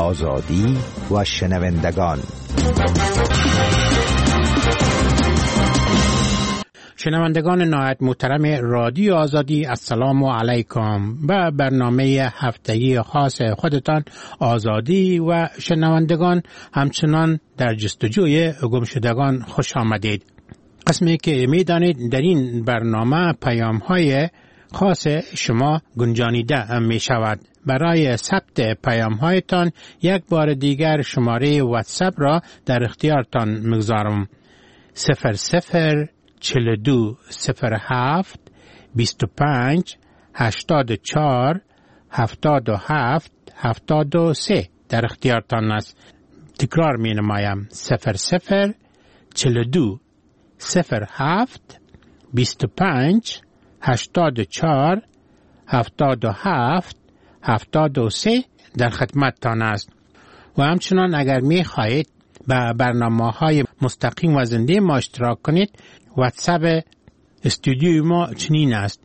آزادی و شنوندگان. شنوندگان نهایت محترم رادیو آزادی، السلام علیکم. به برنامه هفتگی خاص خودتان آزادی و شنوندگان همچنان در جستجوی گمشدگان خوش آمدید. قسمی که میدانید در این برنامه پیام‌های خاص شما گنجانیده می شود. برای ثبت پیام‌هایتان یک بار دیگر شماره واتساپ را در اختیارتان می‌گذارم. 0042 07 25 84 77 73 در اختیارتان است. تکرار می نمایم. 0042 07 25 84 77 73 در خدمتتان است. و همچنان اگر می خواهید به برنامه‌های مستقیم و زنده ما اشتراک کنید، واتساپ استودیوی ما چنین است: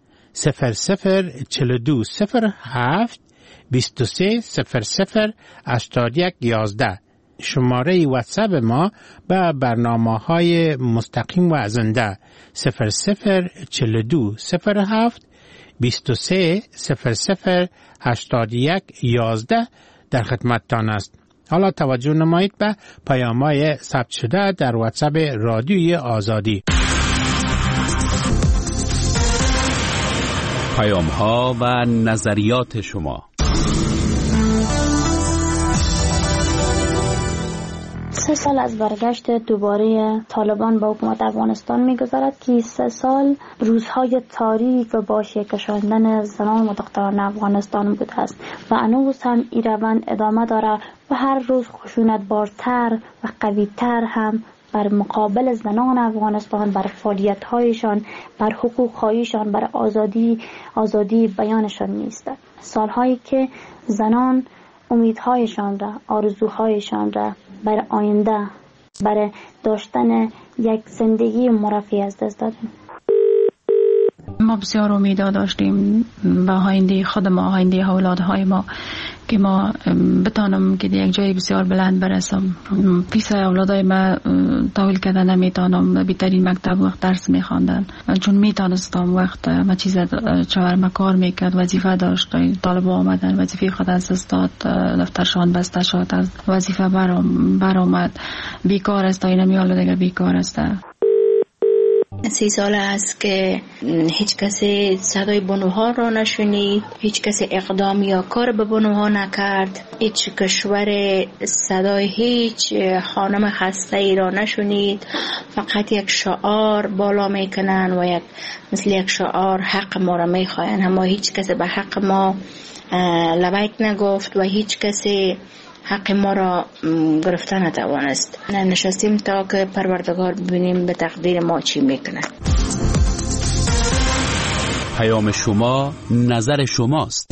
0042 07 23 00 81 11. شماره واتساپ ما به برنامه‌های مستقیم و زنده 0042 07 23 00 81 11 در خدمتتان است. حالا توجه نمایید به پیام‌های ثبت شده در واتساپ رادیوی آزادی. پیام‌ها و نظریات شما. 3 سال از برگشت دوباره طالبان به حکومت افغانستان می‌گذرد که 3 سال روزهای تاریک و با شکشاندن زنان و دختران افغانستان بوده است و هنوز هم این روند ادامه دارد و هر روز خشونت بارتر و قوی‌تر هم بر مقابل زنان افغانستان، بر فعالیت‌هایشان، بر حقوق‌هایشان، بر آزادی بیانشان نیستند. سال‌هایی که زنان امیدهایشان را، آرزوهایشان را برای آینده، برای داشتن یک زندگی مرفه از دست دادیم. ما بسیار امیدها داشتیم به آینده خود ما، آینده اولادهای ما، که ما بتانم که یک جای بسیار بلند برسم. پیش اولادای ما تحویل کردن نمیتونم، بهترین مکتب وقت درس میخواندن، چون میتونستم وقت ما چیز چهارم کار میکرد، وظیفه داشت، طالبا آمدن، وظیفه خود از دست داد، دفترشان بسته شد، از وظیفه برآمد، بیکار است، اینا میال دیگه بیکار است. 30 سال است که هیچ کسی صدای بانوها را نشنید، هیچ کسی اقدام یا کار به بانوها نکرد، هیچ کشور صدای هیچ خانم خسته ای را نشنید. فقط یک شعار بالا میکنن و مثل یک شعار حق ما را میخواین، اما هیچ کسی به حق ما لبیک نگفت و هیچ کسی حق ما را گرفته نتوانست. نشستیم تا که پروردگار ببینیم به تقدیر ما چی میکنه. پیام شما، نظر شماست.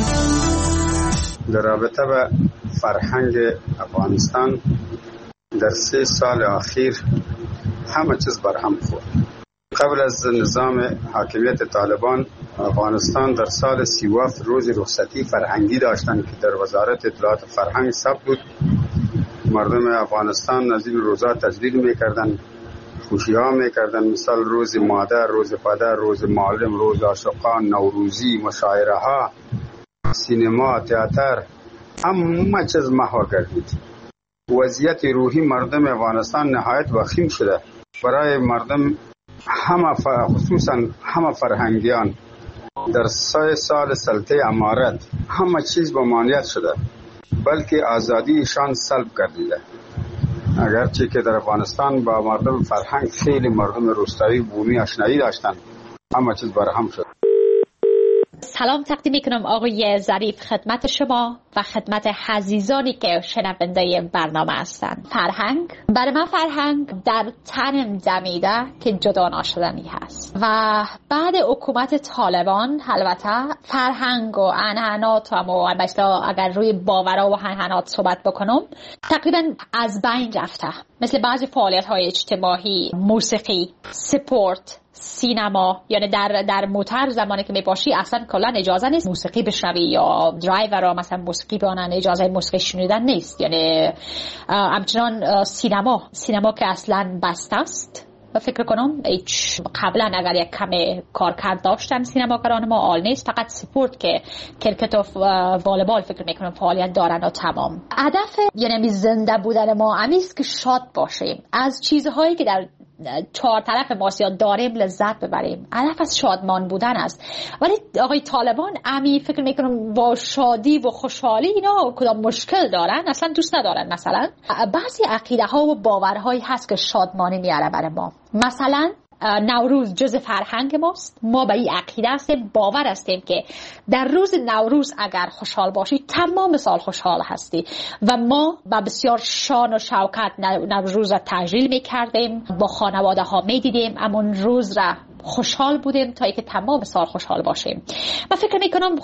در رابطه به فرهنگ افغانستان در 3 سال اخیر همه چیز برهم خورد. قبل از نظام حاکمیت طالبان، افغانستان در سال 37 روز رخصتی فرهنگی داشتند که در وزارت اطلاعات فرهنگ ثبت بود. مردم افغانستان از این روزا تجلیل میکردن، خوشی‌ها میکردن، مثال روز مادر، روز پدر، روز معلم، روز عاشقان، نوروزی، مشاعره ها، سینما، تئاتر، همه چیز محو گردید. وضعیت روحی مردم افغانستان نهایت وخیم شده. برای مردم خصوصا همه فرهنگیان در 3 سال سلطه امارت همه چیز به مانعیت شده، بلکه آزادیشان سلب گردیده. اگرچه که در افغانستان با مردم فرهنگ خیلی مردم روستایی بومی آشنایی داشتند، همه چیز برهم شد. سلام تقدیم میکنم آقای ظریف خدمت شما و خدمت عزیزانی که شنونده برنامه هستند. فرهنگ برای من فرهنگ در تنم دمیده که جدا ناشدنی هست و بعد حکومت طالبان البته فرهنگ و عنعنات و البته اگر روی باورها و عنعنات صحبت بکنم تقریبا از بین رفته، مثل بعضی فعالیت های اجتماعی، موسیقی، سپورت، سینما، یعنی در موتر زمانی که میباشی اصلا کلا اجازه نیست موسیقی بشنوی یا درایور را مثلا موسیقی بیانن، اجازه موسیقی شنیدن نیست. یعنی همچنان سینما که اصلا بسته است و فکر کنم قبلا اگر یک کم کارکرد داشتن سینماگران ما عال نیست، فقط سپورت که کرکت و والیبال فکر میکنم فعالیت دارن و تمام. هدف یعنی زنده بودن ما همیست که شاد باشیم، از چیزهایی که در چهار طرف ما داریم لذت ببریم. هدف از شادمان بودن است. ولی آقای طالبان امی فکر میکنم با شادی و خوشحالی اینا کدام مشکل دارن، اصلا دوست ندارن. مثلا بعضی عقیده ها و باورهایی هست که شادمانی میاره برای ما. مثلا نوروز جز فرهنگ ماست. ما به این عقیده هستیم، باور هستیم که در روز نوروز اگر خوشحال باشی تمام سال خوشحال هستی و ما با بسیار شان و شوکت نوروز را تجلیل میکردیم، با خانواده ها میدیدیم، امون روز را خوشحال بودیم تا اینکه تمام سال خوشحال باشیم. من فکر میکنم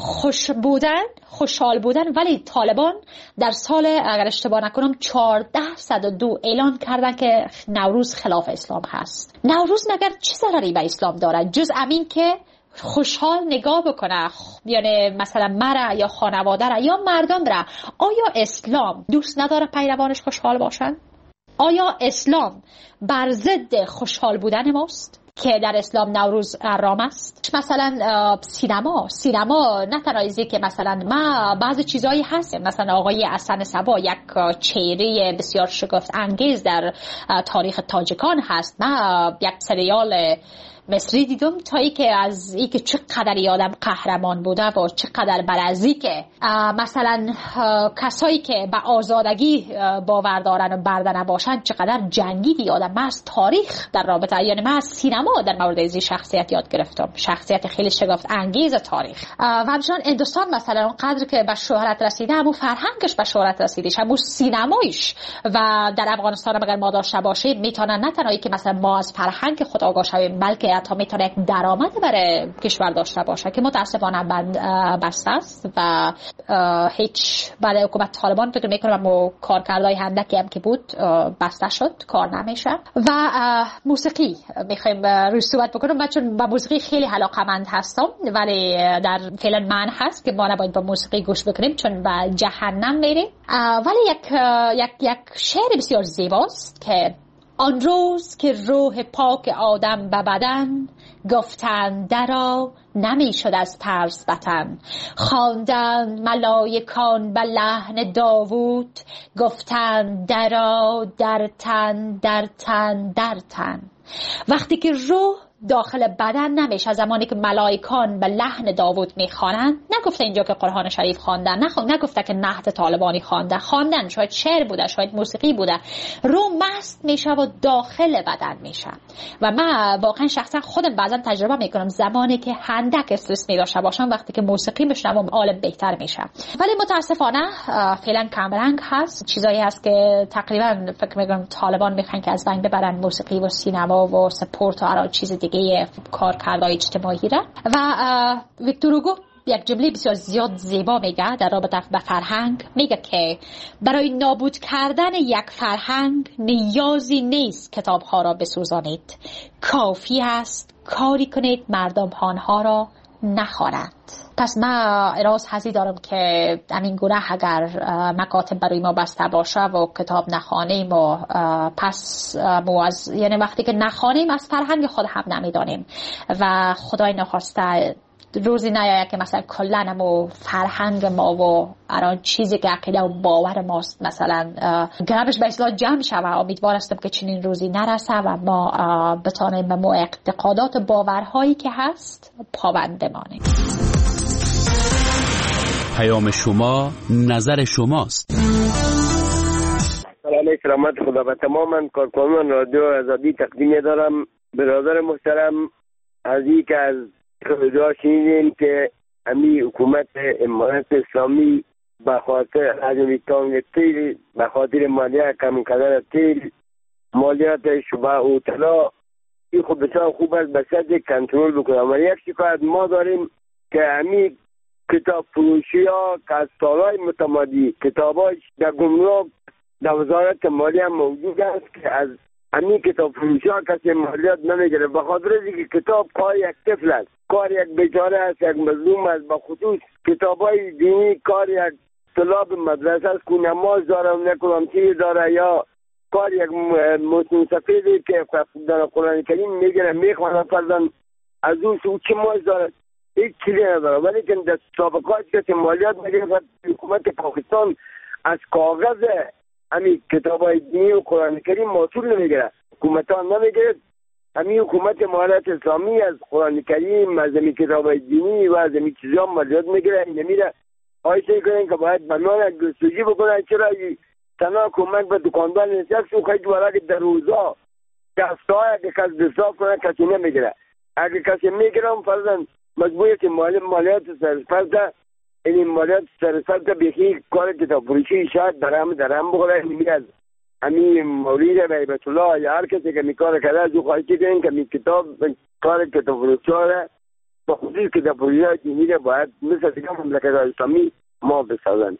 خوشحال بودن ولی طالبان در سال اگر اشتباه نکنم 1402 اعلان کردن که نوروز خلاف اسلام هست. نوروز مگر چه ضرری به اسلام داره جز امین که خوشحال نگاه بکنه، یعنی مثلا مرا یا خانواده را یا مردم را. آیا اسلام دوست نداره پیروانش خوشحال باشن؟ آیا اسلام بر ضد خوشحال بودن ماست که در اسلام نوروز حرام است؟ مثلا سینما نه تنها که مثلا ما بعضی چیزایی هست، مثلا آقای حسن صبا یک چهره بسیار شگفت انگیز در تاریخ تاجیکان هست. ما یک سریال مصری دیدم تا ای که از ای که چقدر یادم قهرمان بوده و چقدر برازی که مثلا کسایی که به آزادگی باور دارن و برده نباشن چقدر جنگید یادم. من از تاریخ در رابطه، یعنی من از سینما در مورد این شخصیت یاد گرفتم، شخصیت خیلی شگفت انگیز تاریخ. و همچنان هندوستان مثلا اونقدر که به شهرت رسیده، همون فرهنگش به شهرت رسیدش، همون سینمایش. و در افغانستان اگر ما داشته باشیم میتونن نه تنها که مثلا ما از فرهنگ خود آگاه شویم، بلکه حتی میتونه یک درآمد برای کشور داشته باشه که متاسفانه بسته است و هیچ بعد حکومت طالبان فکر میکنم و کارکردهای هندکی هم که بود بسته شد، کار نمیشه. و موسیقی میخوایم روی صحبت بکنم. من چون با موسیقی خیلی علاقه‌مند هستم ولی در فعلا من هست که ما نباید با موسیقی گوش بکنیم چون به جهنم میریم. ولی یک شعر بسیار زیباست که آن روز که روح پاک آدم به بدن گفتند درا نمی شد از ترس وطن. خواندند ملائکان به لحن داوود گفتند درا در تن در تن در تن. وقتی که روح داخل بدن نمیشه، زمانی که ملائکان به لحن داوود میخوانند، نگفته اینجا که قرآن شریف خواندن، نگفته که نهض طالبانی خواندن، شاید شعر بوده، شاید موسیقی بوده، روح مست میشه و داخل بدن میشه. و من واقعا شخصا خودم بعضا تجربه میکنم زمانی که هندک استرس میداشته باشم وقتی که موسیقی میشنوم حالم بهتر میشه. ولی متاسفانه فعلا کمرنگ هست، چیزایی هست که تقریبا فکر میکنم طالبان میخوان که از بین ببرن موسیقی و سینما و سپورت و هر چیز دیگه کارکردهای اجتماعی را. و ویکتور هوگو یک جمله بسیار زیاد زیبا میگه در رابطه با فرهنگ، میگه که برای نابود کردن یک فرهنگ نیازی نیست کتابها را بسوزانید، کافی است کاری کنید مردم آنها را نخوانند. پس من اراز حضی دارم که همین گونه اگر مکاتب برای ما بسته باشه و کتاب نخوانیم و پس یعنی وقتی که نخوانیم از فرهنگ خود هم نمیدانیم و خدای نخواسته روزی نیاید که مثلا کلنمو فرهنگ ما و الان چیزی که عقیده و باور ماست مثلا گربش به اصلاح جمع شود. امیدوار هستم که چنین روزی نرسه و ما بتانیم به ما اعتقادات باورهایی که هست پابند بمانیم. پیام شما نظر شماست. سلام کرامت خدا به تماما کارکنان رادیو آزادی تقدیم دارم. برادر محترم عزیزی که از خدا شنیدیم که امی حکومت امارت اسلامی به خاطر حجم تانگ تیل، به خاطر مالیات کم کردن تیل، مالیات شبه و طلا، این خب بسیار خوب است به صد کنترل بکنه. و یک شکایت ما داریم که امی کتاب فروشی ها که از سالهای متمادی کتاباش در گمرک در وزارت مالیه موجود است که از همین کتاب فروشی ها کسی مالیات نمیگیره، به خاطر اینکه کتاب کار یک طفل است، کار یک بیچاره است، یک مظلوم است. به خصوص کتاب های دینی کار یک طلاب مدرسه است که نماز داره و نکلامتی داره یا کار یک مسلم سفیدی که در قرآن کریم میگیره میخوانه فرزن از اون سو چه ماز داره هیچ چیزی نداره. ولی که در سابقات که مالیات میگیره حکومت پاکستان از کاغذ همین کتابای دینی و قرآن کریم محصول نمیگیره، حکومت ها نمیگیره. همین حکومت امارت اسلامی از قرآن کریم از همین کتابای دینی و از همین چیزا مالیات میگیره. نمیره آیشه کنین که باید بنان گستوجی بکنن. چرا تنها کمک به دکاندار نیست و خیلی دواره در روزا دستای اگه کس دستاف کنه کسی نمیگیره. اگه کسی میگیرم فرضاً مجبوریه که مالیات سرسپرده این مالیات سرسپرده بیخی کار کتاب فروشی شاید درهم بخوره. میگه همین مولید بیبت الله یا هر کسی که میکار کرده از او خواهی کنین که می کتاب کار کتاب فروشی ها با خصوص کتاب فروشی ها دینی باید مثل دیگه مملکت اسلامی ما بسازند.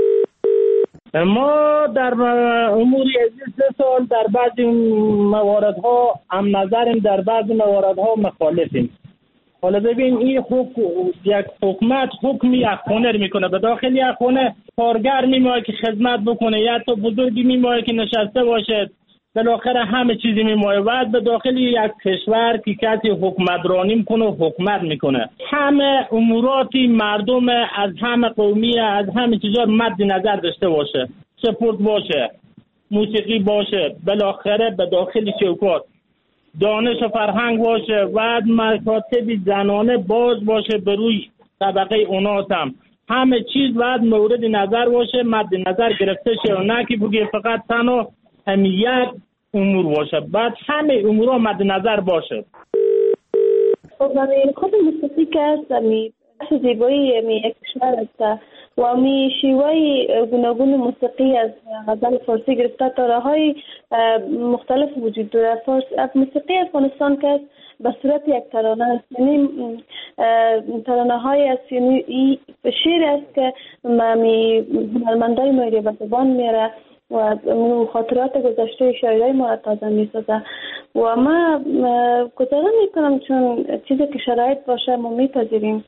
ما در امور از 3 سال در بعضی مواردها هم نظریم، در بعضی مواردها مخالفیم. حالا ببین این یک حکومت حکمی یک خونه میکنه، به داخل یک خونه کارگر میمونه که خدمت بکنه یا تو بزرگی میمونه که نشسته باشه، بالاخره همه چیزی میمونه. بعد به داخل یک کشور که کسی حکمرانی میکنه و حکومت میکنه، همه اموراتی مردم از همه قومی از همه چیزا مد نظر داشته باشه، سپورت باشه، موسیقی باشه، بالاخره به داخل چوکات دانش و فرهنگ باشه، بعد مکاتب زنانه باز باشه به روی طبقه اونات همه چیز باید مورد نظر باشه، مد نظر گرفته شه و نه که بگی فقط تنها یک امور باشه، بعد همه امورها مد نظر باشه. خب این خود موسیقی که است بخش زیبایی یک کشور است و شیوه گوناگون موسیقی از غزل فارسی گرفته تا راه‌های مختلف وجود دارد. موسیقی افغانستان که است به صورت یک ترانه است، یعنی ترانه های است، یعنی شعر است که هنرمندای ما به زبان میاره و خاطرات گذشته شاعرای ما را تازه میسازه و ما گزارش میکنم چون چیزی که شرایط باشه ما میپذیریم.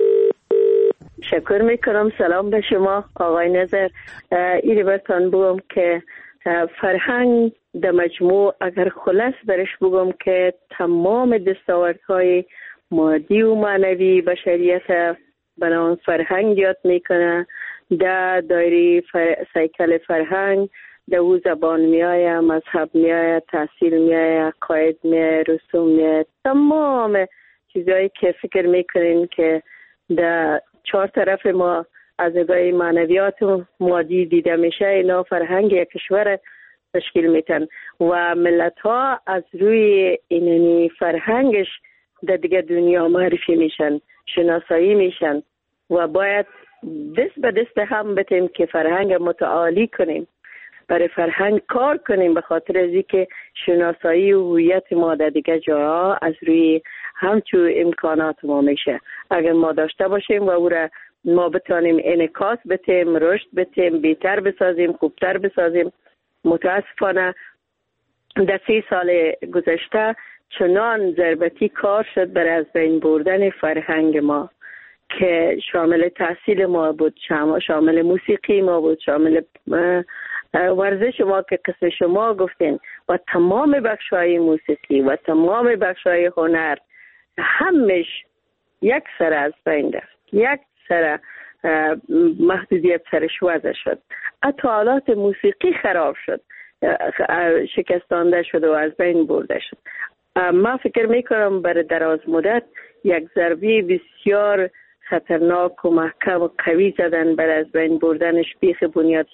شکر میکنم. سلام به شما آقای نظر. ایره بتان بگم که فرهنگ در مجموع اگر خلاص برش بگم که تمام دستاوردهای مادی و معنوی بشریت بنابراین فرهنگ یاد میکنه. در دایره سیکل فرهنگ در او زبان میآید، مذهب میآید، تحصیل میآید، قاید میآید، رسوم میآید، تمام چیزایی که فکر میکنین که در 4 طرف ما از نگاه معنویات و مادی دیده میشه، اینا فرهنگ یک کشور تشکیل میتن و ملت ها از روی اینی فرهنگش در دیگه دنیا معرفی میشن، شناسایی میشن و باید دست به دست هم بتیم که فرهنگ متعالی کنیم، برای فرهنگ کار کنیم، به خاطر از اینکه شناسایی و هویت ما در دیگه جاها از روی همچون امکانات ما میشه. اگر ما داشته باشیم و او را ما بتانیم انعکاس بتیم، رشد بتیم، بهتر بسازیم، خوبتر بسازیم. متاسفانه در 3 سال گذشته چنان ضربتی کار شد برای از بین بردن فرهنگ ما که شامل تحصیل ما بود، شامل موسیقی ما بود، شامل ورزش ما که قصه شما گفتین و تمام بخش‌های موسیقی و تمام بخش‌های هنر همش یک سر از بین رفت، یک سر محدودیت سرش وضع شد. آلات موسیقی خراب شد، شکستانده شد و از بین برده شد. من فکر میکنم برای دراز مدت یک ضربه بسیار خطرناک و محکم و قوی زدن برای از بین بردنش بیخ بنیاد.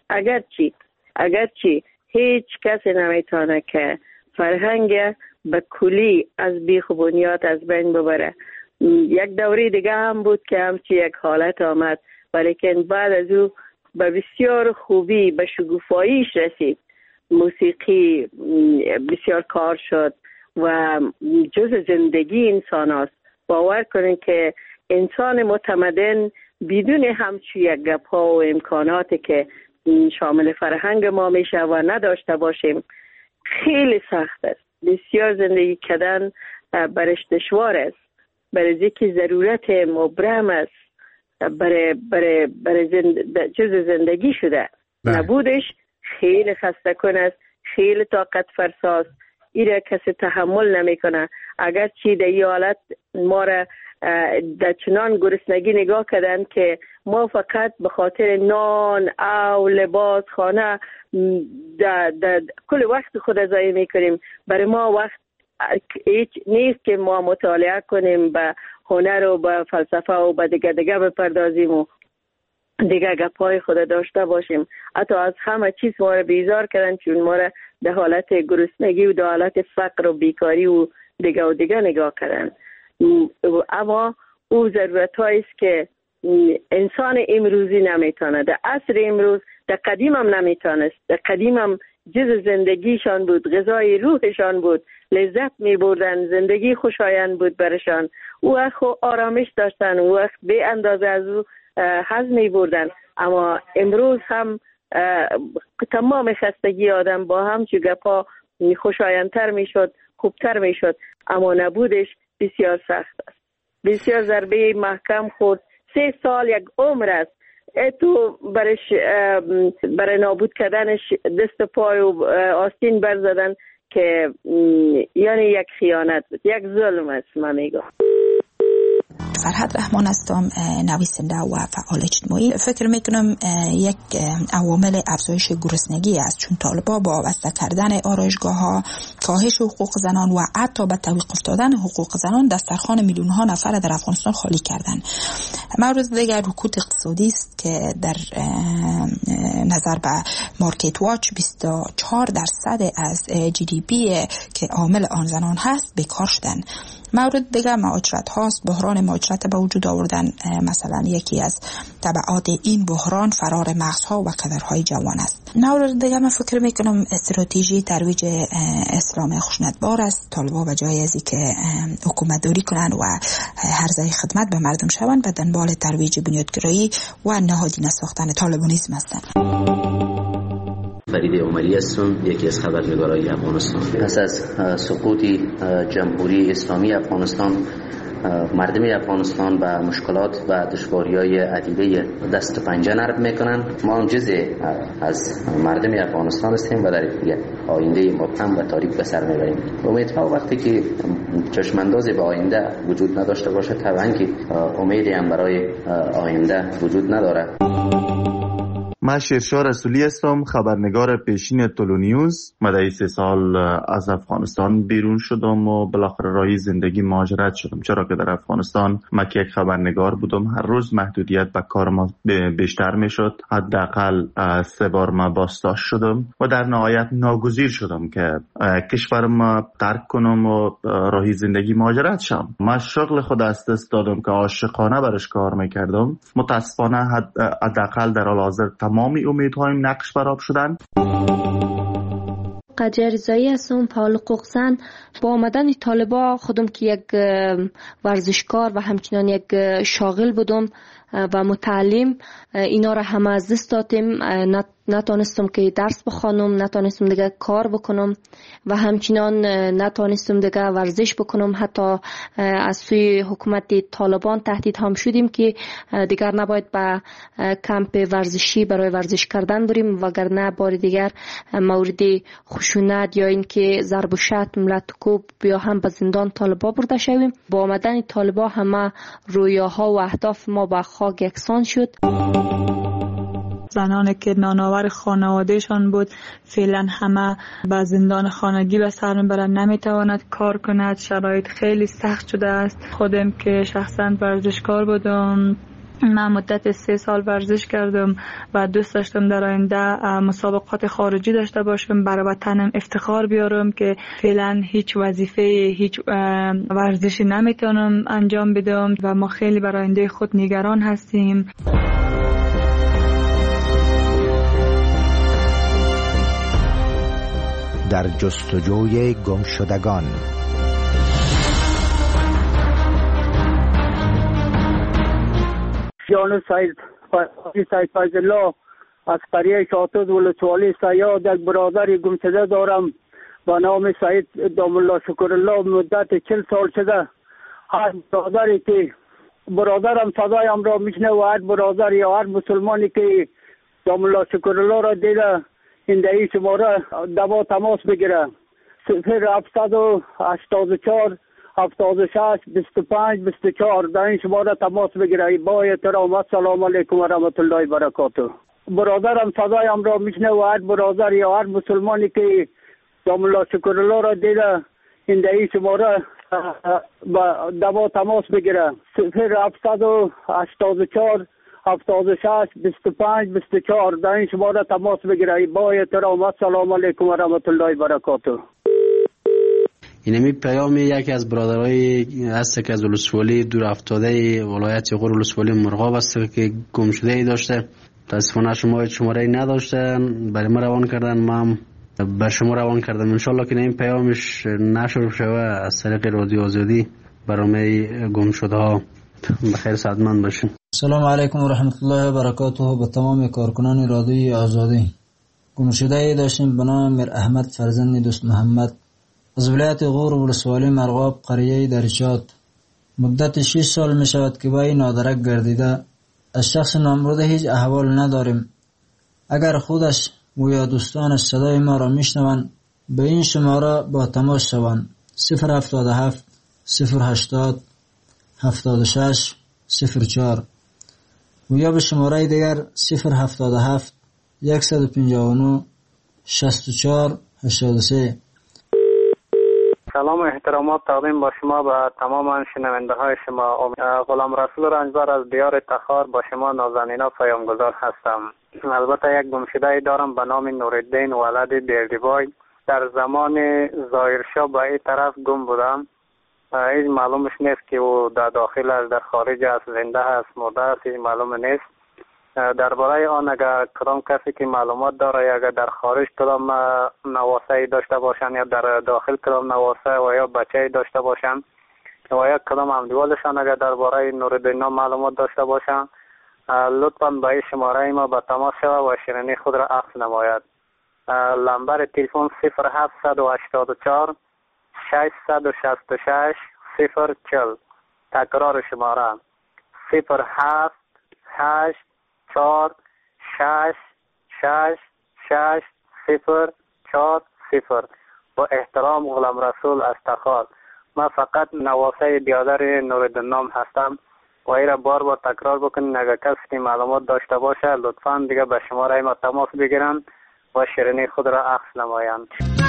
اگرچه هیچ کسی نمیتونه که فرهنگ به کلی از بیخ بنیاد از بین ببره. یک دوره دیگه هم بود که همچی یک حالت آمد، ولیکن بعد از او به بسیار خوبی به شگوفاییش رسید. موسیقی بسیار کار شد و جز زندگی انسان است. باور کنید که انسان متمدن بدون همچی یک گپ ها و امکاناتی که شامل فرهنگ ما میشه و نداشته باشیم خیلی سخت است. بسیار زندگی کردن برش دشوار است، برای که ضرورت مبرم است جز زندگی شده. نبودش خیلی خسته کن است، خیلی طاقت فرساست. ایره کسی تحمل نمیکنه. اگر چی در این حالت ما را در چنان گرسنگی نگاه کردن که ما فقط به خاطر نان او لباس خانه کل وقت خود ضایع میکنیم. برای ما وقت هیچ نیست که ما مطالعه کنیم، به هنر و به فلسفه و به دیگه بپردازیم و دیگه گپای خود داشته باشیم. حتی از همه چیز ما را بیزار کردن، چون ما را در حالت گرسنگی و در حالت فقر و بیکاری و دیگه نگاه کردن. اما او ضرورت است که انسان امروزی نمیتونه. در عصر امروز، در قدیم هم نمیتونست. در قدیم هم جز زندگیشان بود، غذای روحشان بود، لذت می بردن، زندگی خوشایند بود برشان. او وقت آرامش داشتن، او وقت به اندازه از او حظ می بردن. اما امروز هم تمام خستگی آدم با هم چو گپا خوشایندتر می شد، خوبتر می شد، اما نبودش بسیار سخت است. بسیار ضربه محکم خورد. 3 سال یک عمر است. تو برای نابود کردنش دست پای و آستین برزدن که یعنی یک خیانت بود، یک ظلم است. من میگم فرهاد رحمان هستم، نویسنده و فعال اجتماعی. فکر میکنم یک عوامل افزایش گرسنگی است، چون طالبان با وابسته کردن آرایشگاه‌ها، کاهش حقوق زنان و حتی به تعویق افتادن حقوق زنان دسترخوان میلیون‌ها نفر در افغانستان خالی کردن. مورد دیگر رکود اقتصادی است که در نظر به مارکت واچ 24% از GDP که عامل آن زنان هست بیکار شدن. مورد دیگر مهاجرت هاست. بحران مهاجرت به وجود آوردن. مثلا یکی از تبعات این بحران فرار مغزها و کدرهای جوان است. مورد دیگر من فکر میکنم استراتژی ترویج اسلام خشونتبار است. طالبان به جای از اینکه حکومت داری کنند و هرزه خدمت به مردم شوند، به دنبال ترویج بنیادگرایی و نهادینه ساختن طالبانیسم هستند. فرید عمری هستم، یکی از خبرنگارای افغانستان. پس از سقوط جمهوری اسلامی افغانستان، مردم افغانستان به مشکلات و دشواری‌های عدیده دست و پنجه نرم میکنن. ما هم جزء از مردم افغانستان هستیم و در آینده مبهم و تاریک به سر میبریم. امیدها وقتی که چشماندازی به آینده وجود نداشته باشه، طبعا که امیدی هم برای آینده وجود نداره. من شیرشاه رسولی هستم، خبرنگار پیشین تولو نیوز. من 3 سال از افغانستان بیرون شدم و بالاخره راهی زندگی مهاجرت شدم، چرا که در افغانستان من که یک خبرنگار بودم، هر روز محدودیت به کار ما بیشتر میشد. حداقل 3 بار من بازداشت شدم و در نهایت ناگزیر شدم که کشورم ترک کنم و راهی زندگی مهاجرت شم. من شغل خود از دست دادم که عاشقانه برش کار میکردم. متاسفانه حداقل در حال حاضر تمامی امیدهایم نقش برآب شدن. قجر رضایی هستم، فعال حقوق زن. با آمدن طالبا خودم که یک ورزشکار و همچنان یک شاغل بودم و متعلم، اینا را همه از دست دادیم. نتونستم که درس بخوانم، نتونستم دیگه کار بکنم و همچنان نتونستم دیگه ورزش بکنم. حتی از سوی حکومت طالبان تهدید هم شدیم که دیگر نباید به کمپ ورزشی برای ورزش کردن بریم، وگرنه بار دیگر مورد خشونت یا اینکه ضرب و شتم لطکوب یا هم به زندان طالبا برده شویم. با آمدن طالبا همه رویاها و اهداف ما به خاک یکسان شد. زنانی که نانآور خانوادهشان بود فعلا همه به زندان خانگی به سر میبرند، نمیتواند کار کند. شرایط خیلی سخت شده است. خودم که شخصا ورزشکار بودم، من مدت 3 سال ورزش کردم و دوست داشتم در آینده مسابقات خارجی داشته باشم، برای وطنم افتخار بیارم که فعلا هیچ وظیفه، هیچ ورزشی نمیتونم انجام بدم و ما خیلی برای آینده خود نگران هستیم. در جستجوی گمشدگان. جان سید فیض الله از قریه شاطد ولسوالی سیاد یک برادر گمشده دارم با نام سید دام الله شکر الله. مدت 40 سال شده هر برادری که برادرم صدایم را میشنه و هر برادر یا هر مسلمانی که داملا شکرالله را دیده این دهی شماره دوا تماس بگیره 0784 76 25 24 در این شماره تماس بگیره. با احترام السلام علیکم و رحمت الله و برکاته. برادرم صدایم را میشنه و هر برادر یا هر مسلمانی که داملا شکرالله را دیده این دهی شماره دوا تماس بگیره 0784 76 25 24 در این شماره تماس بگیره. با احترام السلام علیکم و رحمت الله و برکاته. اینمی پیام یکی از برادرای هست که از ولسوالی دور افتاده ولایت غور ولسوالی مرغاب است که گم شده ای داشته. متاسفانه شما شماره نداشتن، برای ما روان کردن، ما بر شما روان کردم. انشالله که این پیامش نشر شوه از طریق رادیو آزادی برای گم شده ها. بخیر سعادتمند باشین. سلام علیکم و رحمت الله و برکاته. به تمام کارکنان رادیوی آزادی. گم شده ای داشتیم به نام میر احمد فرزند دوست محمد از ولایت غور ولسوالی مرغاب قریه درچات. مدت 6 سال می شود که با این نادرک گردیده. از شخص نامبرده هیچ احوال نداریم. اگر خودش و یا دوستانش صدای ما را میشنوند به این شماره با تماس شوند 077 080 76 04 و یا به شماره دیگر 077 159 64 83. سلام و احترامات تقدیم با شما به تمام شنونده های شما. غلام رسول رنجبر از دیار تخار با شما نازنینا پیامگذار هستم. البته یک گمشده دارم به نام نورالدین ولد بیردیبای. در زمان ظاهرشاه به این طرف گم بودم. هیچ معلومش نیست که او در داخل است، در خارج است، زنده است، مرده است، هیچ معلوم نیست. درباره آن اگر کدام کسی که معلومات داره یا اگر در خارج کدام نواسه داشته باشن یا در داخل کدام نواسه و یا بچه داشته باشن و یا کدام همدیوالشان اگر درباره نورالدین معلومات داشته باشن لطفاً به این شماره ما به تماس شود و شیرینی خود را عکس نماید. لمبر تلفن 0784 666 040. تکرار شماره 078 4 6 6 6 0 4 0. با احترام غلام رسول از تخار. من فقط نواسه بیادر نورالدین هستم و این را بار بار تکرار بکنین. اگر کسی که معلومات داشته باشه لطفاً دیگه به شماره ما تماس بگیرن و شیرینی خود را عکس نمایند.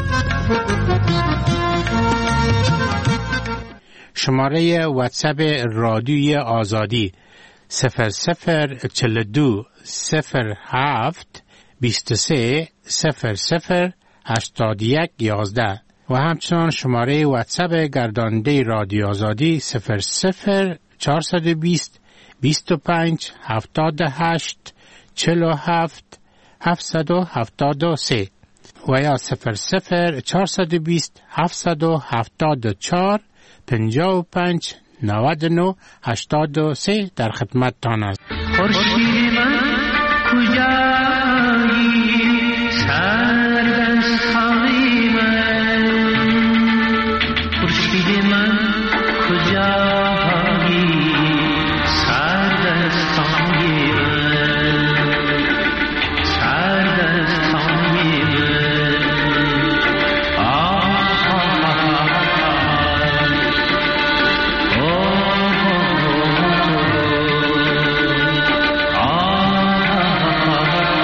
شماره واتساپ رادیوی آزادی 0042 07 23 00 81 11 و همچنان شماره واتساپ گرداننده رادیو آزادی 00 420 25 78 47 773 و یا 00 420 774 55 99 83 در خدمت تان است. خورشید من کجایی سردستانی من، خورشید من کجایی سردستانی من، سردستانی من.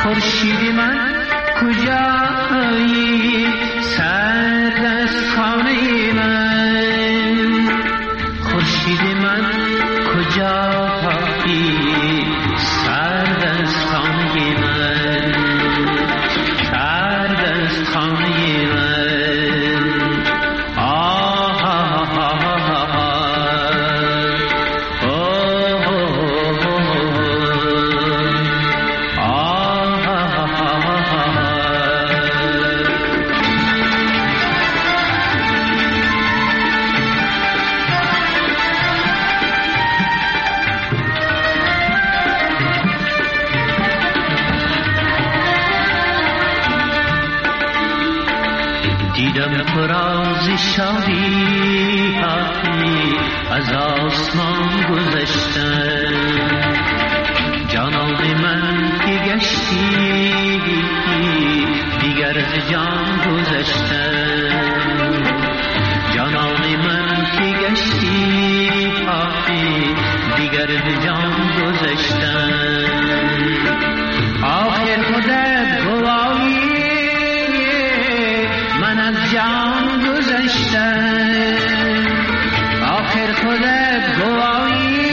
خورشید من کجایی سرد از خانه من خورشید من کجایی سرد از خانه من سرد از خانه من آه آه آه دیدم فراز شادی از آسمان گذشتن جانان من که گشتی دیگر ز جان گذشتن جانان من که گشتی دیگر ز جان گذشتن آخر خودت گواهی من از جان گذشتم آخر خودت گواهی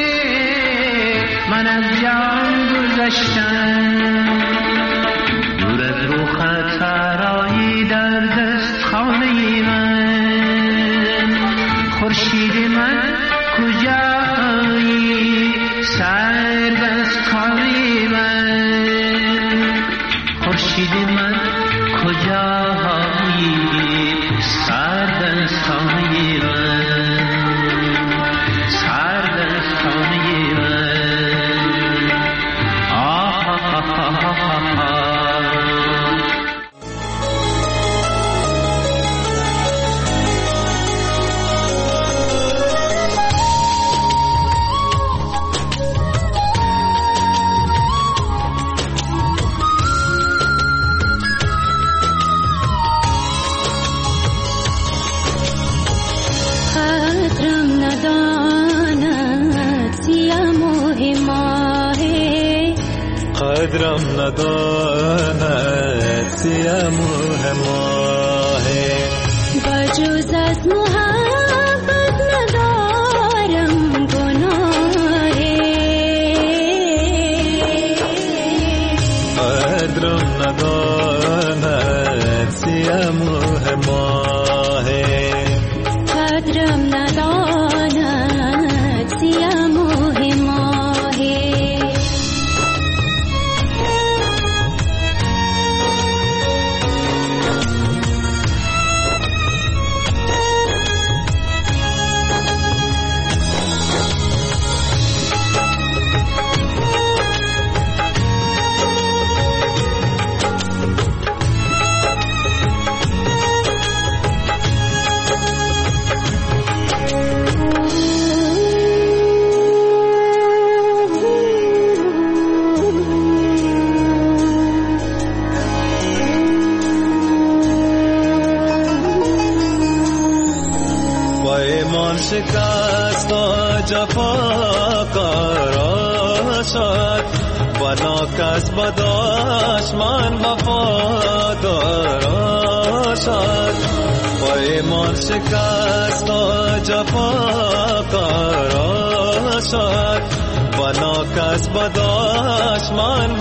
من از جان گذشتم دور از روخت سرایی در دست خانه من خورشید من کجایی سرد از خانه من خورشید من کجایی سرد از خانه من سرد از خانه من آه آه آه آه آه قدرم نداند سیم ماه بجز از محبت ندارم گناه قدرم نداند سیم ماه قدرم نداند سیم ماه شکست و جفا قرار شد بنا کس بداش من وفادار شد و ایمان شکست و جفا قرار شد بنا کس بداش من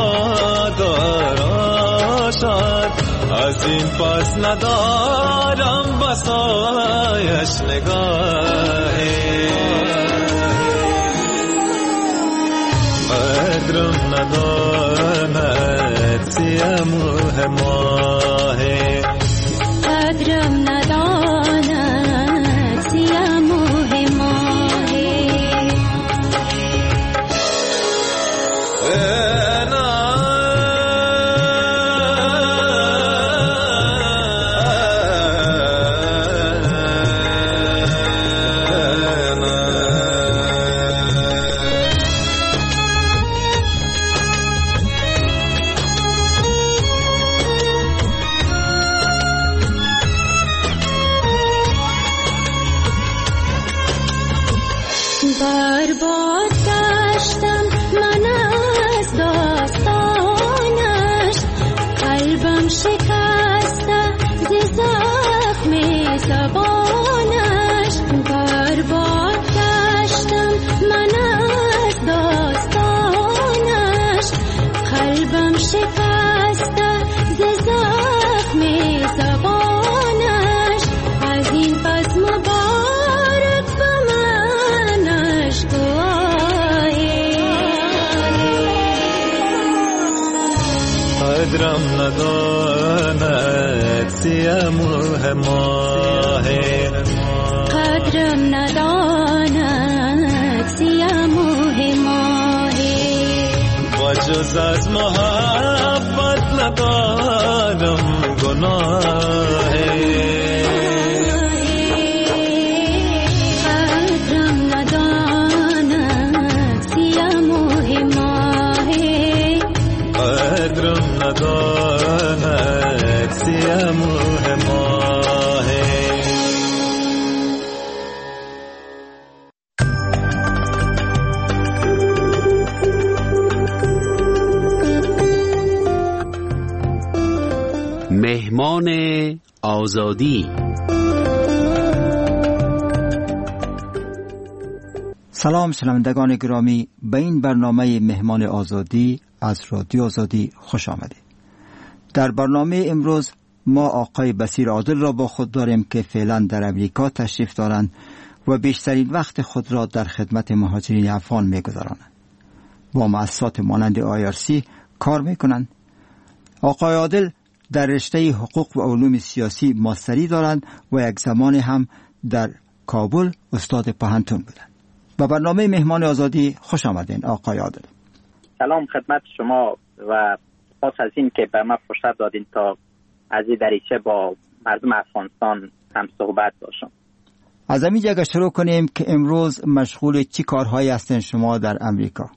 وفادار شد از این پس ندارم بسایش نگاهی قدرم نداند سیم ماهی قدرم نداند سیم ماهی شکسته ز زخم زبانش برباد گشتم من از داستانش قلبم شکسته ز زخم زبانش از این پس مبارک به منش قدرم نداند سیموه ماه قدرم نداند سیموه ماه با جز از محبت ندارم گناه قدرم نداند سیموه ماه قدرم نداند سیموه ماه مهمان آزادی. سلام شنوندگان گرامی، به این برنامه مهمان آزادی از رادیو آزادی خوش آمدید. در برنامه امروز ما آقای بصیر عادل را با خود داریم که فعلا در امریکا تشریف دارند و بیشترین وقت خود را در خدمت مهاجرین افغان می‌گذرانند. با مؤسسات مانند IRC کار می‌کنند. آقای عادل در رشته حقوق و علوم سیاسی ماستری دارند و یک زمان هم در کابل استاد پوهنتون بودند. به برنامه مهمان آزادی خوش آمدین آقای عادل. سلام خدمت شما و خاص از این که به ما فرصت دادین تا از این دریچه با مردم افغانستان هم صحبت باشم. از همین جگه شروع کنیم که امروز مشغول چی کارهایی هستین شما در امریکا؟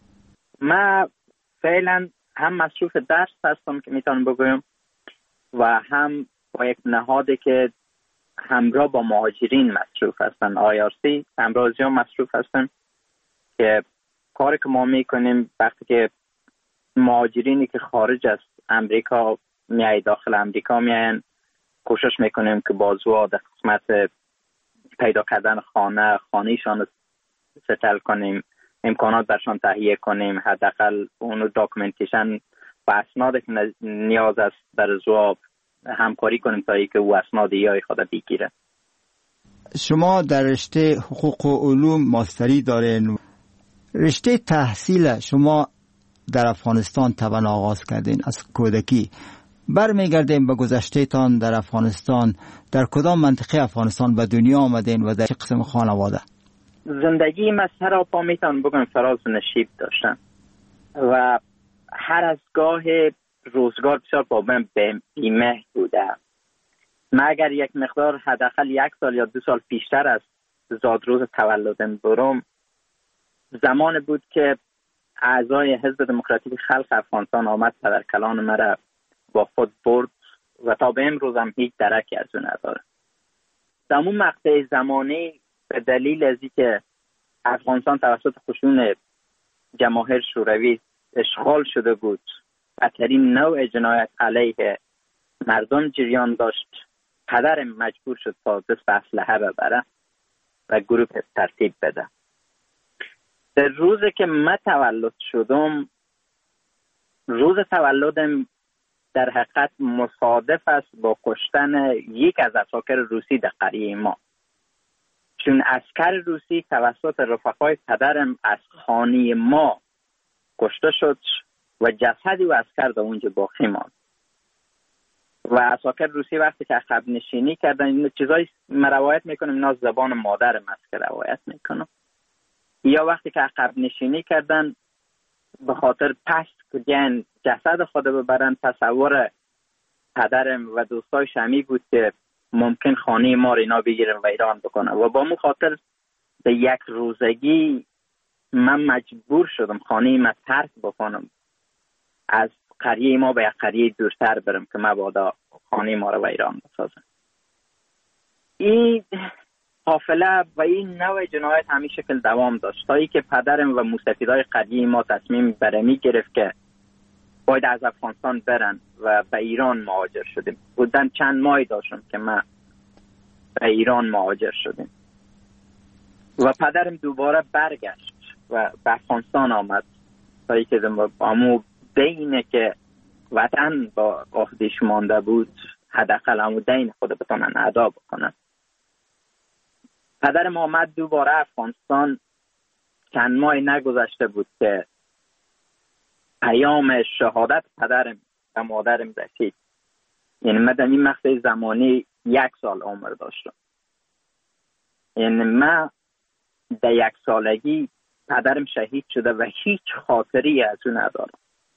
من فعلا هم مصروف درس هستم که میتونم بگویم و هم با یک نهادی که همراه با مهاجرین مصروف هستن، IRC همراهی هم مصروف هستن که کاری که ما میکنیم وقتی که مهاجرینی که خارج از امریکا میای داخل امریکا میاین، کوشش میکنیم که بازوها در قسمت پیدا کردن خانهشان ستل کنیم، امکانات برشان تهیه کنیم، حداقل اونو داکومنتیشن و اسنادی که نیاز است در زواب همکاری کنیم تا اینکه او اسناد یای خود بگیره. شما در رشته حقوق و علوم ماستری دارین. رشته تحصیل شما در افغانستان طبعا آغاز کردین از کودکی. برمیگردیم به گذشته تان در افغانستان. در کدام منطقه افغانستان به دنیا آمدین و در چه قسم خانواده؟ زندگی من سراپا میتونم بگم فراز و نشیب داشتم و هر از گاه روزگار بسیار با من بیمه بوده. من اگر یک مقدار حداقل 1 سال یا 2 سال پیشتر از زادروز تولدم برم، زمان بود که اعضای حزب دموکراتیک خلق افغانستان آمد در کلان مرا با خود برد و تا به امروز هم هیچ درکی از اون نداره. در اون مقطع زمانی به دلیل از اینکه افغانستان توسط خشون جماهیر شوروی اشغال شده بود، بدترین نوع جنایت علیه مردم جریان داشت، پدرم مجبور شد تا دست به اسلحه ببره و گروه ترتیب بده. در روزی که من تولد شدم، روز تولدم در حقیقت مصادف است با کشتن یک از عساکر روسی در قریه ما، چون عسکر روسی توسط رفقای پدرم از خانه ما کشته شد و جسدی و عسکر در اونجا باقی ماند و عساکر روسی وقتی که عقب نشینی کردن، این چیزایی من روایت میکنم، اینا زبان مادرم است که روایت میکنم، یا وقتی که عقب نشینی کردن به خاطر پست که جسد خود ببرن، تصور پدرم و دوستای شمی بود که ممکن خانه ما رو اینا بگیرن و ایران بکنن و با مو خاطر به 1 روزگی من مجبور شدم خانه ما ترک بکنم، از قریه ما به یک قریه دورتر برم که مبادا خانه ما رو و ایران بسازم. این حافله و این نوع جنایت همین شکل دوام داشت تا ای که پدرم و موسفیدای قریه ما تصمیم برمی گرفت که باید از افغانستان برن و به ایران مهاجر شدیم. بودن چند ماه داشتم که ما به ایران مهاجر شدیم و پدرم دوباره برگشت و به افغانستان آمد تا که امو دینه که وطن با عهدش مانده بود حداقل امو دین خود بتونن ادا بکنن. پدرم آمد دوباره افغانستان. چند ماه نگذشته بود که پیام شهادت پدرم و مادرم رسید. یعنی من در این مقطع زمانی 1 سال عمر داشتم. یعنی من در 1 سالگی پدرم شهید شده و هیچ خاطری از اون ندارم.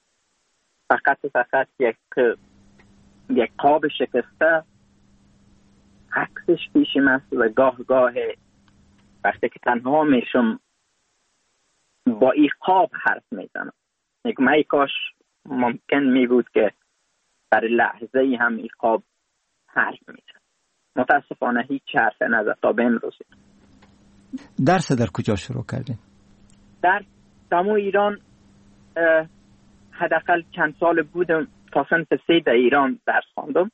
فقط یک قاب شکسته عکسش پیشم است و گاه وقتی که تنها میشم با این قاب حرف میزنم. من کاش ممکن می بود که در لحظه ای هم این قاب حرف میزن. متاسفانه هیچ حرف نزد تا به امروز. درس در کجا شروع کردین؟ در تمام ایران حداقل چند سال بودم. تا صنف 3 در ایران درس خواندم.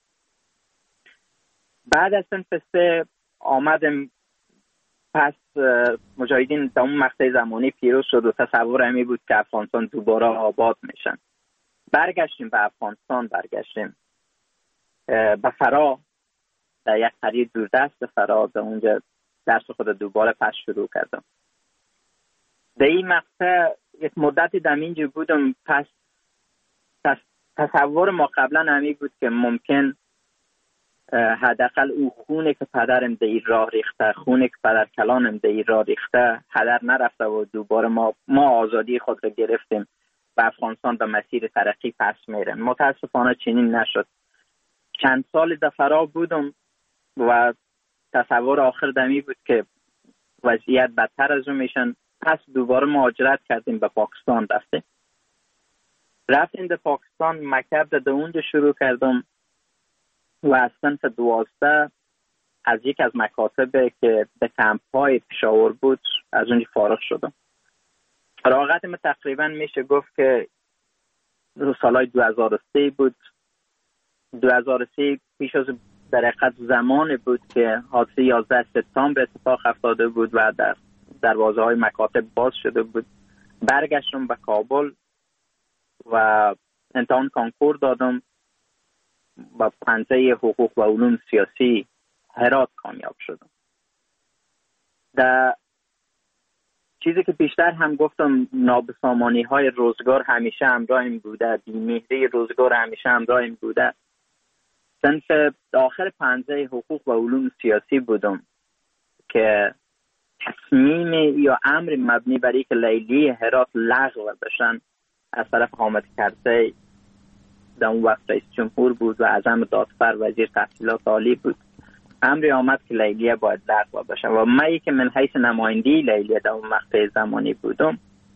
بعد از صنف 3 آمدم. پس مجاهدین در اون مقطع زمانی پیروز شد و تصور همی بود که افغانستان دوباره آباد میشن. برگشتیم به افغانستان. برگشتیم به فرا، در یک قریه دوردست فرا. در اونجا درس خود دوباره پس شروع کردم. در این مقطع یک مدتی در اینجا بودم. پس تصور ما قبلا همی بود که ممکن حداقل او خونه که پدرم در این راه ریخته، خونه که پدر کلانم در این راه ریخته هدر نرفته و دوباره ما آزادی خود را گرفتیم و افغانستان به مسیر ترقی پس میرم. متاسفانه چنین نشد. چند سال در فرا بودم و تصور آخر دمی بود که وضعیت بدتر از اون میشن. پس دوباره مهاجرت کردیم به پاکستان. رفتیم به پاکستان. مکتب در اونجا شروع کردم و از صنف 12 از یک از مکاتب که به کمپ‌های پشاور بود از اونجا فارغ شدم. فراغتم تقریبا میشه گفت که سالهای 2003 بود. 2003 پیش از در حقیقت زمان بود که حادثه 11 سپتامبر اتفاق افتاده بود و در دروازه های مکاتب باز شده بود. برگشتم به کابل و امتحان کانکور دادم و پنجه حقوق و علوم سیاسی هرات کامیاب شدم. در چیزی که بیشتر هم گفتم نابسامانی های روزگار همیشه همراهیم بوده، بی‌مهری روزگار همیشه همراهیم بوده. صنف آخر پنجه حقوق و علوم سیاسی بودم که تصمیم یا امر مبنی بر اینکه لیلیه هرات لغو بشن از طرف حامد کرزی در اون وقت رئیس جمهور بود و اعظم دادفر وزیر تحصیلات عالی بود. امری آمد که لیلیه باید لغو بشه و من که من حیث نمایندگی لیلیه در اون مقطع زمانی بودم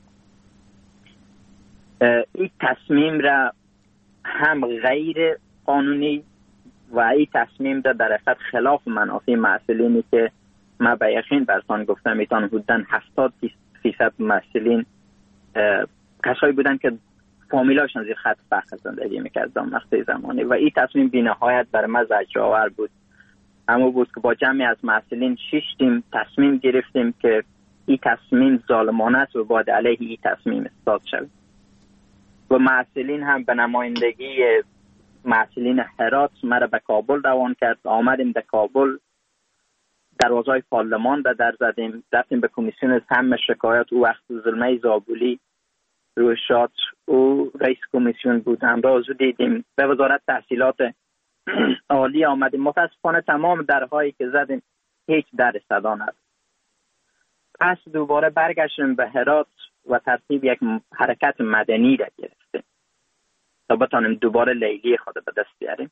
این تصمیم را هم غیر قانونی و این تصمیم را در حقیقت خلاف منافع مسئولینی که من به یقین برسان گفتم میتونن حدوداً 70% مسئولین کسایی بودن که فامیلاشون زیر خط فقر زندگی میکرد در مقطع زمانی و این تصمیم بی‌نهایت برای من زجرآور بود. اما بود که با جمعی از مسئولین شیشتیم تصمیم گرفتیم که این تصمیم ظالمانه است و باید علیه این تصمیم اثبات شد و مسئولین هم به نمایندگی مسئولین هرات مرا به کابل روان کرد. آمدیم در کابل، دروازه‌های پارلمان در زدیم، رفتیم به کمیسیون سم شکایت. او وقت زلمه زابولی روی شات او رئیس کمیسیون بود، همراه او دیدیم. به وزارت تحصیلات عالی آمدیم. متاسفانه تمام درهایی که زدیم هیچ در صدا نداد. پس دوباره برگشتیم به هرات و ترتیب یک حرکت مدنی را گرفتیم تا بتانیم دوباره لیلی خود به دست بیاریم.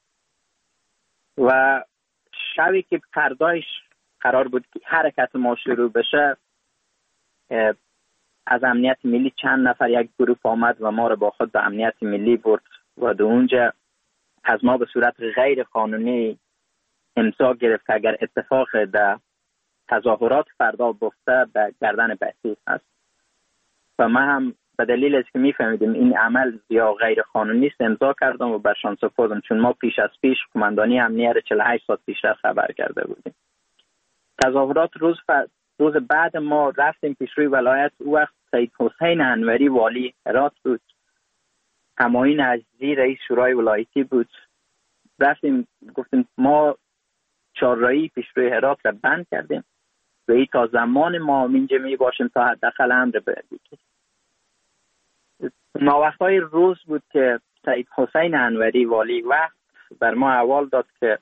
و شبی که فردایش قرار بود که حرکت ما شروع بشه، از امنیت ملی چند نفر یک گروه آمد و ما رو با خود به امنیت ملی برد و در اونجا از ما به صورت غیر قانونی امضا گرفت که اگر اتفاق در تظاهرات فردا بفته به گردن بسیط هست و من هم به دلیل از که میفهمیدیم این عمل یا غیر قانونی است امضا کردم و بر شان سپردم، چون ما پیش از پیش قماندانی امنیت 48 ساعت پیشتر خبر کرده بودیم. تظاهرات روز بعد ما رفتیم پیش روی ولایت. او وقت سید حسین انوری والی هرات بود، همایون عزیزی رئیس شورای ولایتی بود. رفتیم گفتیم ما چهارراهی پیش روی هرات را بند کردیم و این تا زمان ما اینجا می باشیم تا حداقل امر بگیریم. وقتهای روز بود که سید حسین انوری والی وقت بر ما احوال داد که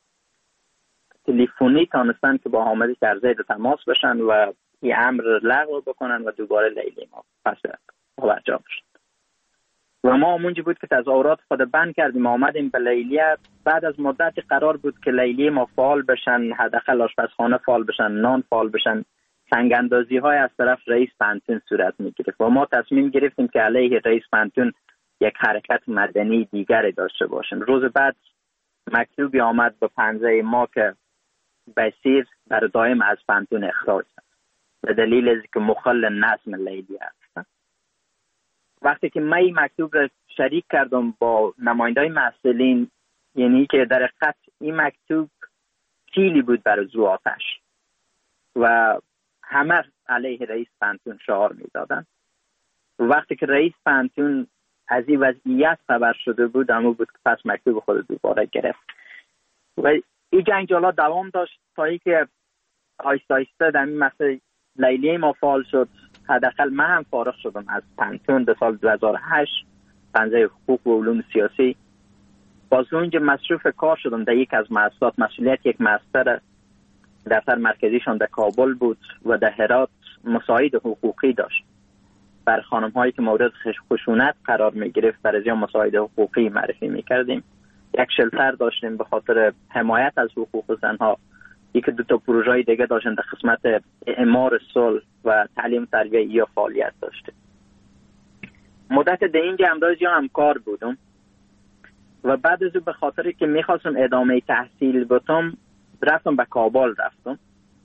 تلفنی تانستن که با حامد کرزی تماس بشن و این امر لغو بکنن و دوباره لیلی ما پس برجا بشن. و ما اونجا بود که تظاهرات خود بند کردیم، آمدیم به لیلیه. بعد از مدتی قرار بود که لیلی ما فعال بشن، حداقل آشپزخانه فعال بشن، نان فعال بشن. سنگ اندازی های از طرف رئیس پانتون صورت میگرفت و ما تصمیم گرفتیم که علیه رئیس پانتون یک حرکت مدنی دیگری داشته باشیم. روز بعد مکتوبی آمد به پنجه ما که بصیر در دائم از پانتون اخراج است به دلیل از که مخل نظم لیلی است. وقتی که من این مکتوب را شریک کردم با نمایندای مسئولین، یعنی که در حقیقت این مکتوب کیلی بود برای زو آتش و همه علیه رئیس پانتون شعار میدادن. وقتی که رئیس پانتون از این وضعیت خبر شده بود، اما بود که پس مکتوب خود دوباره گرفت و این جنجالات دوام داشت تا اینکه آیسته آیسته در این مسئله لیلی ما فعال شد. حداقل من هم فارغ شدم از پانتون در سال 2008 پنجه حقوق و علوم سیاسی. باز اونجا مصروف کار شدم در یک از مؤسسات. مسئولیت یک مؤسسه دفتر مرکزیشان در کابل بود و در هرات مساعد حقوقی داشت. بر خانم هایی که مورد خشونت قرار می گرفت برای مساعد حقوقی معرفی می کردیم. یک شلتر داشتیم به خاطر حمایت از حقوق زنها. یک دو تا پروژه دیگه داشتیم در قسمت اعمار صلح و تعلیم تربیه یا فعالیت داشتیم. مدت در اینجا امروزی هم کار بودم و بعد از به خاطر که میخواستم ادامه تحصیل بتم رفتم به کابل رفتم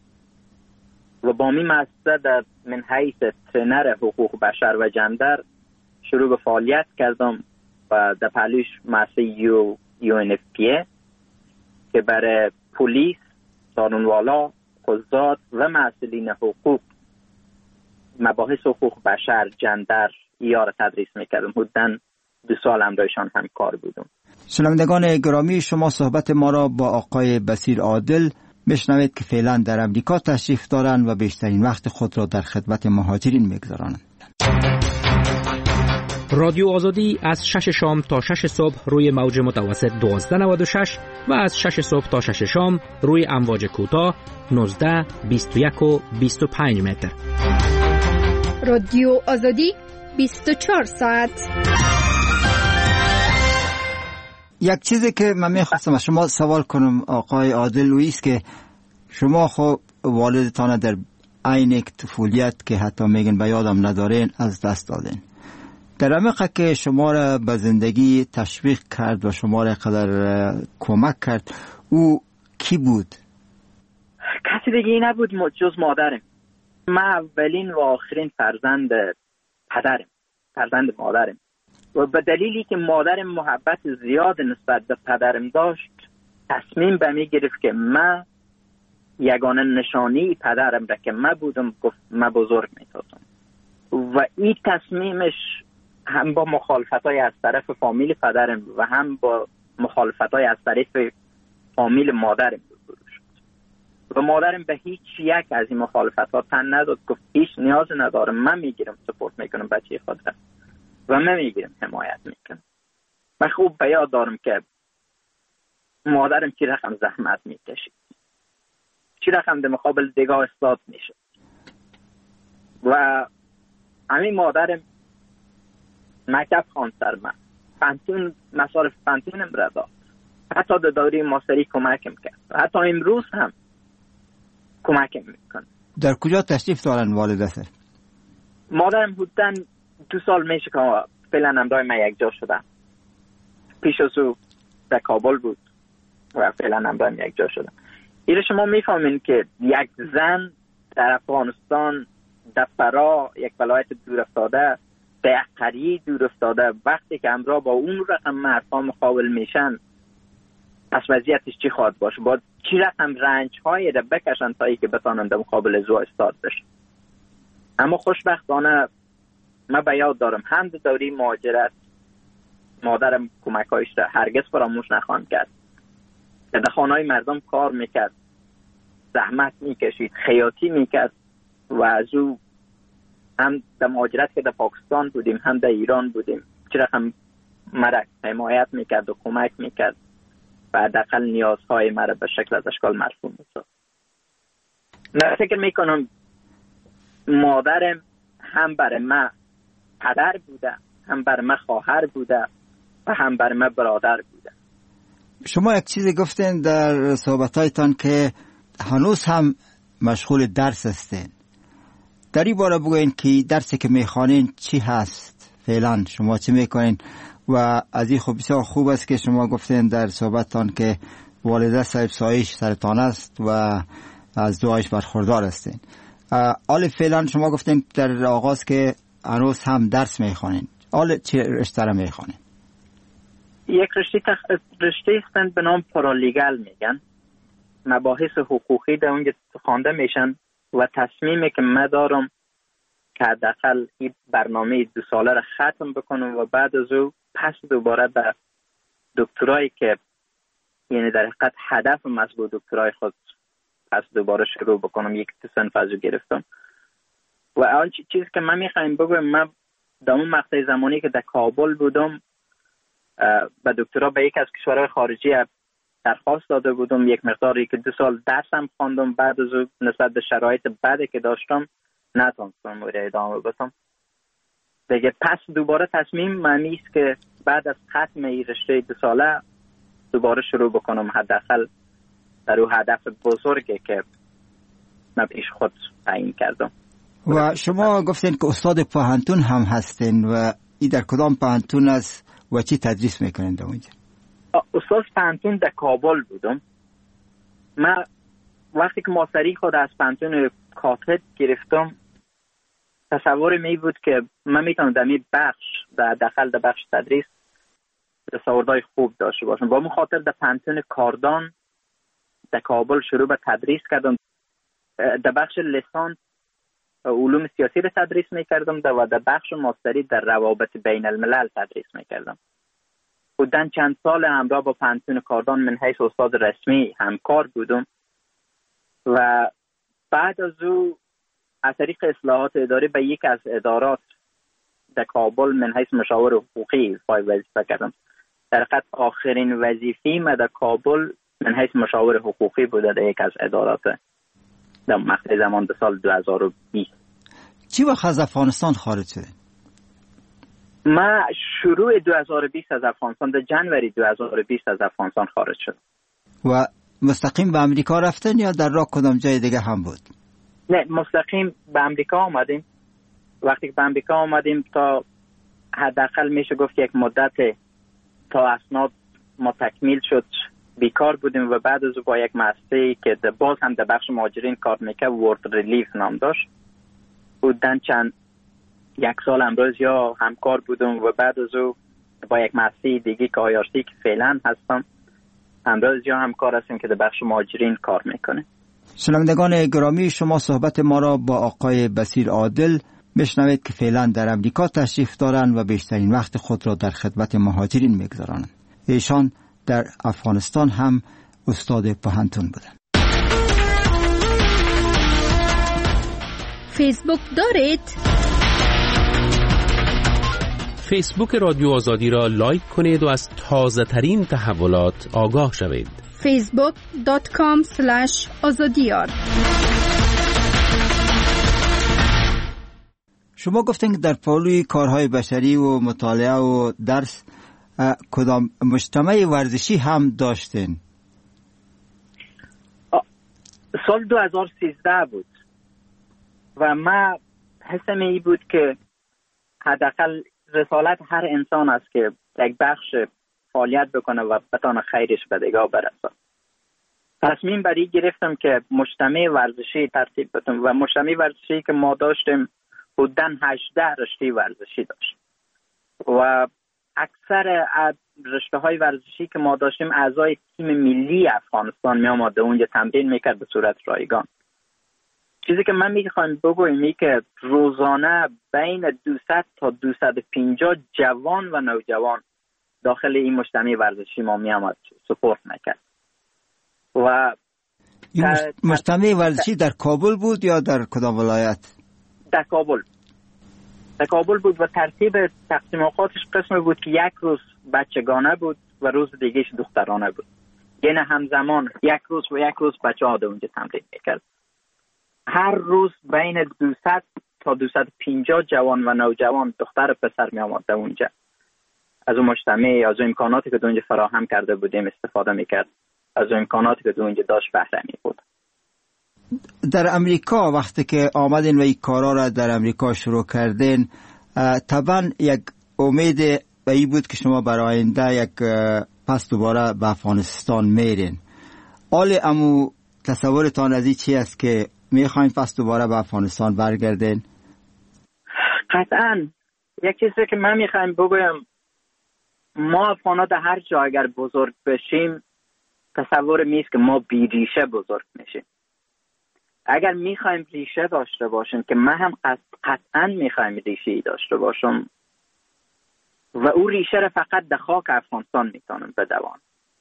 و با می مؤسسه در من حیث ترینر حقوق بشر و جندر شروع به فعالیت کردم و در پهلوش مؤسسه UNFPA که برای پلیس، قانونوالا، قضات و مسئولین حقوق مباحث حقوق بشر، جندر یا را تدریس میکردم. حدوداً 2 سال همراهشان هم کار بودم. شنوندگان گرامی، شما صحبت ما را با آقای بصیر عادل میشنوید که فعلا در امریکا تشریف دارند و بیشترین وقت خود را در خدمت مهاجرین میگذارند. رادیو آزادی از 6 شام تا 6 صبح روی موج متوسط 1296 و از 6 صبح تا 6 شام روی امواج کوتاه 19، 21 و 25 متر. رادیو آزادی 24 ساعت. یک چیزی که من میخواستم از شما سوال کنم آقای عادل لوئیس، که شما خب والدتان در عین یک طفولیت که حتی میگن به یادم ندارین از دست دادین. در عمقه که شما را به زندگی تشویق کرد و شما را قدر کمک کرد، او کی بود؟ کسی دیگه نبود جز مادرم. من اولین و آخرین فرزند پدرم، فرزند مادرم، و به دلیلی که مادرم محبت زیاد نسبت به پدرم داشت تصمیم به می گرفت که من یگانه نشانی پدرم را که من بودم گفت من بزرگ می سازم و این تصمیمش هم با مخالفتای از طرف فامیل پدرم و هم با مخالفتای از طرف فامیل مادرم روبرو شد و مادرم به هیچ یک از این مخالفتات تن نداد. گفت هیچ نیاز ندارم، من میگیرم سپورت میکنم بچه خود را و من میگیرم حمایت میکنم. من خوب به یاد دارم که مادرم چی رقم زحمت میکشید، چی رقم در مقابل دیگاه استاد میشد و همین مادرم مکتب خواند سر من، پانتون مصارف پانتونم را داد، حتی در دوره ماستری کمکم کرد، حتی امروز هم کمکم میکنه. در کجا تشریف دارن والدتر؟ مادرم بودن 2 سال میشه که فعلا همراه من یک جا شدن. پیش از او در کابل بود و فعلا همراه من یک جا شدن. ایره شما میفهمین که یک زن در افغانستان، در فرا، یک ولایت دور افتاده، در قریه دور افتاده، وقتی که همراه با اون رقم مردها مقابل میشن، پس وضعیتش چی خواهد باشه؟ باید چی رقم رنج هایی را بکشن تا ای که بتانن در مقابل زو استاد بشن. اما خوشبختانه من به یاد دارم هم در دوره مهاجرت مادرم کمک هایش را هرگز فراموش نخواهند کرد. در خانه‌های مردم کار میکرد، زحمت میکشید، خیاطی میکرد و از او هم در مهاجرت که در پاکستان بودیم هم در ایران بودیم چرا هم مرا حمایت میکرد و کمک میکرد و حداقل نیازهای مرا به شکل از اشکال مرسوم می‌ساخت. من فکر میکنم مادرم هم برای من پدر بوده، هم برای من خواهر بوده و هم برای من برادر بوده. شما یک چیزی گفتین در صحبتایتان که هنوز هم مشغول درس هستین. در این باره بگوین که درسی که میخوانین چی هست؟ فعلا شما چی میکنین؟ و از این بسیار خوب است که شما گفتین در صحبتتان که والده صاحب سایش سرطان است و از دعایش برخوردار هستین. حال فعلا شما گفتین در آغاز که هنوز هم درس میخوانین. حال چه رشته را میخوانین؟ یک رشته هستند به نام پارالیگل میگن. مباحث حقوقی در اونجا خوانده میشن و تصمیمی که من دارم که حداقل این برنامه 2 ساله را ختم بکنم و بعد از او پس دوباره به دکترایی که یعنی در حقیقت هدف مطلوب دکترای خود پس دوباره شروع بکنم. یک صنف از او گرفتم و آن چیزی که من میخوایم بگم، من در اون مقطع زمانی که در کابل بودم به دکترا به یک از کشورهای خارجی درخواست داده بودم، یک مقداری که 2 سال درسم خواندم، بعد از او نسبت به شرایط بعدی که داشتم نتونستم ادامه بدم دیگه. پس دوباره تصمیم معنی است که بعد از ختم این رشته 2 ساله دوباره شروع بکنم، حداقل در اون هدف بزرگی که من پیش خود تعیین کردم. و شما گفتین که استاد پوهنتون هم هستین و این در کدام پوهنتون است و چی تدریس میکنین در اونجا؟ استاد پوهنتون در کابل بودم. من وقتی که ماستری خود از پوهنتون کاتد گرفتم تصور می بود که من میتونم در این بخش در داخل در بخش تدریس دستاوردهای خوب داشته باشم. با من خاطر در پوهنتون کاردان در کابل شروع به تدریس کردم. در بخش لیسانس علوم سیاسی را تدریس میکردم و در بخش ماستری در روابط بین الملل تدریس میکردم. بودن چند سال همراه با پوهنتون کاردان من حیث استاد رسمی همکار بودم و بعد از او از طریق اصلاحات اداری به یک از ادارات در کابل من حیث مشاور حقوقی وظیفه کردم. در حقیقت آخرین وظیفه‌ای من در کابل من حیث مشاور حقوقی بوده در یک از ادارات در مقطع زمان در سال 2020. چی وقت از افغانستان خارج شده؟ من شروع 2020 از افغانستان، در جنوری 2020 از افغانستان خارج شد. و مستقیم به امریکا رفتن یا در راه کدام جای دیگه هم بود؟ نه، مستقیم به امریکا آمدیم. وقتی که به امریکا آمدیم تا حداقل میشه گفت یک مدت تا اسناد ما تکمیل شد بیکار بودیم و بعد از با یک مؤسسه‌ای که باز هم در بخش مهاجرین کار میکرد، ورد ریلیف نام داشت، بودن یک سال امروز یا همکار بودم و بعد از او با یک مؤسسه دیگه که آیارسی که فعلا هستم امروز یا همکار هستیم که در بخش مهاجرین کار میکنه. شنوندگان گرامی، شما صحبت ما را با آقای بصیر عادل میشنوید که فعلا در امریکا تشریف دارند و بیشترین وقت خود را در خدمت مهاجرین میگذارند. ایشان در افغانستان هم استاد پوهنتون بودند. فیسبوک دارید؟ فیسبوک رادیو آزادی را لایک کنید و از تازه ترین تحولات آگاه شوید. facebook.com/azadiyar. شما گفتین که در پالوی کارهای بشری و مطالعه و درس کدام مجتمع ورزشی هم داشتین؟ سال 2013 بود و من حسم ای بود که حداقل رسالت هر انسان است که یک بخش فعالیت بکنه و بتانه خیرش به دیگه برسه. تصمیم بری گرفتم که مجتمع ورزشی ترتیب بدم و مجتمع ورزشی که ما داشتیم بودن 18 رشته ورزشی داشت و اکثر رشته های ورزشی که ما داشتیم اعضای تیم ملی افغانستان می آمد اونجا تمرین میکرد به صورت رایگان. چیزی که من میخوایم بگویم این که روزانه بین 200 تا 250 جوان و نوجوان داخل این مجتمع ورزشی ما می آمد سپورت میکرد. و مجتمع ورزشی در کابل بود یا در کدام ولایت؟ در کابل بود و ترتیب تقسیم اوقاتش قسم بود که یک روز بچگانه بود و روز دیگهش دخترانه بود. یعنی همزمان یک روز بچه ها اونجا تمرین میکرد. هر روز بین 200 تا 250 جوان و نوجوان دختر و پسر می آمد اونجا. از اون مجتمع، از اون امکاناتی که اونجا فراهم کرده بودیم استفاده میکرد. از اون امکاناتی که اونجا داشت بهره می بود. در امریکا وقتی که آمدین و این کارا را در امریکا شروع کردین، طبعا یک امید این بود که شما برای آینده یک پس دوباره به افغانستان میرین. حال امو تصورتان از این چی است که میخواین پس دوباره به افغانستان برگردین؟ قطعا یک چیزی که من میخوایم بگویم، ما افغانا در هر جا اگر بزرگ بشیم تصور میست که ما بی ریشه بزرگ میشیم. اگر میخوایم ریشه داشته باشیم که من هم قطعا میخوایم ریشه داشته باشم و او ریشه را فقط در خاک افغانستان میتونم بدوان.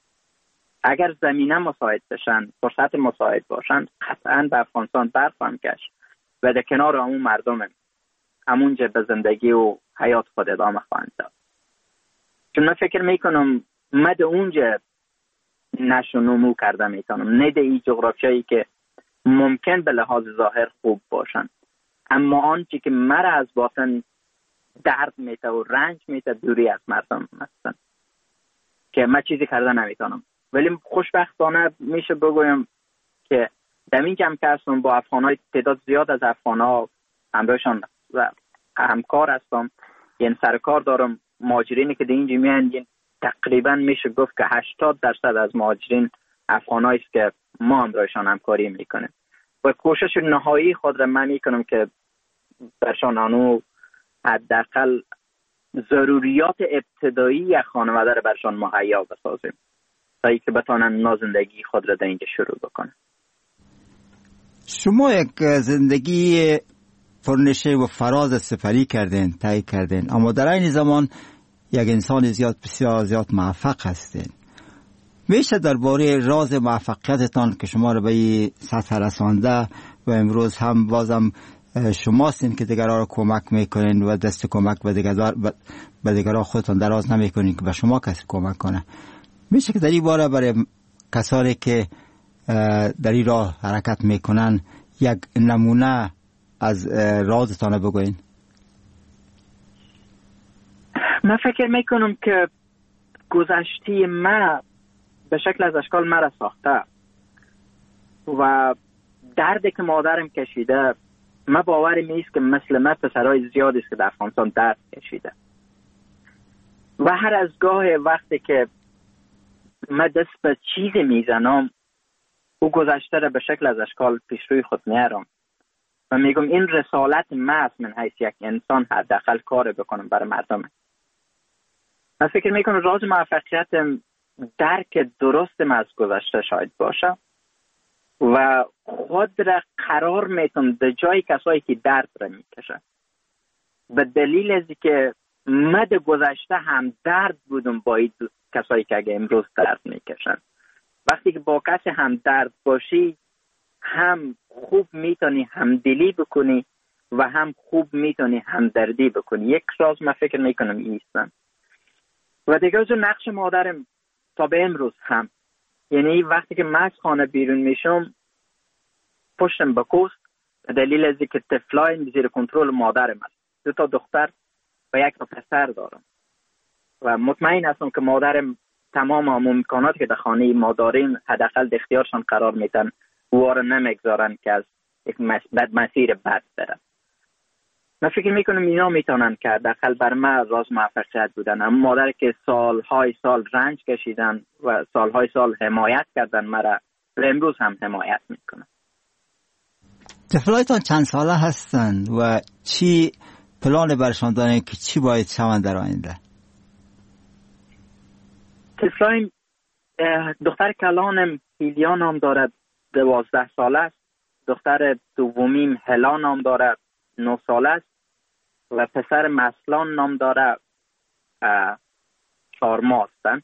اگر زمینه مساعد بشن، فرصت مساعد باشن، قطعا به افغانستان برخواهم گشت و در کنار همون مردم همونجا به زندگی و حیات خود ادامه خواهند داد. چون من فکر میکنم من در اونجا نشو نمو کرده میتونم، نه در این جغرافیایی که ممکن به لحاظ ظاهر خوب باشن، اما آنچه که مرا از باطن درد میته و رنج میته دوری از مردم هستن که من چیزی کرده نمیتونم. ولی خوشبختانه میشه بگویم که در این جمع که هستم با افغانهای تعداد زیاد از افغانها همراهشان و همکار هستم، یعنی سرکار دارم. مهاجرینی که در اینجا میان تقریبا میشه گفت که 80% از مهاجرین افغانایی است که ما همراهشان همکاری میکنیم و کوشش نهایی خود را من میکنم که برشان آنو حداقل ضروریات ابتدایی خانواده را برشان مهیا بسازیم تا اینکه بتوانن نازندگی خود را در اینجا شروع بکنن. شما یک زندگی پرنشه و فراز سپری کردین، طی کردین، اما در این زمان یک انسان بسیار زیاد موفق هستین. میشه درباره راز موفقیتتان که شما رو به این سطح رسانده و امروز هم بازم شماستین که دیگرها رو کمک میکنین و دست کمک به دیگرها خودتان دراز نمیکنین که به شما کسی کمک کنه، میشه که در این باره برای کسانی که در این راه حرکت میکنن یک نمونه از رازتان بگوین؟ من فکر میکنم که گذشته ما به شکل از اشکال مرا ساخته و دردی که مادرم کشیده، من باورم نیست که مثل من پسرهای زیادی است که در افغانستان درد کشیده و هر از گاه وقتی که من دست به چیزی میزنم او گذشته را به شکل از اشکال پیش روی خود میارم و میگم این رسالت من است، من حیث یک انسان حداقل کار بکنم برای مردم. من فکر میکنم راز موفقیت درک درستم از گذشته شاید باشه و خود را قرار میتونم در جای کسایی که درد را میکشه، به دلیل از که من در گذشته هم درد بودم با این کسایی که اگه امروز درد میکشن. وقتی که با کسی هم درد باشی هم خوب میتونی همدلی بکنی و هم خوب میتونی همدردی بکنی. یک راز من فکر میکنم ایستن و دیگه از نقش مادرم تا به امروز هم، یعنی وقتی که من از خانه بیرون میشم پشتم به کوست به دلیل از که طفلای زیر کنترل مادرم است. 2 دختر و 1 پسر دارم و مطمئن هستم که مادرم تمام امکاناتی که در خانه ما داریم حداقل در اختیارشان قرار میدن و وارد نمیگذارن که از یک مسیر بد بره. من فکر میکنم اینا میتونن که حداقل بر من راز موفقیت بودن. اما مادر که سالهای سال رنج کشیدن و سالهای سال حمایت کردن مرا و امروز هم حمایت میکنن. طفلایتان چند ساله هستند و چی پلان برشان دارین که چی باید شوند در آینده؟ طفلایم دختر کلانم هیلیا نام دارد 12 ساله است. دختر دومیم هلا نام دارد 9 ساله است و پسر مسلان نام دارد 4 ماه هستند.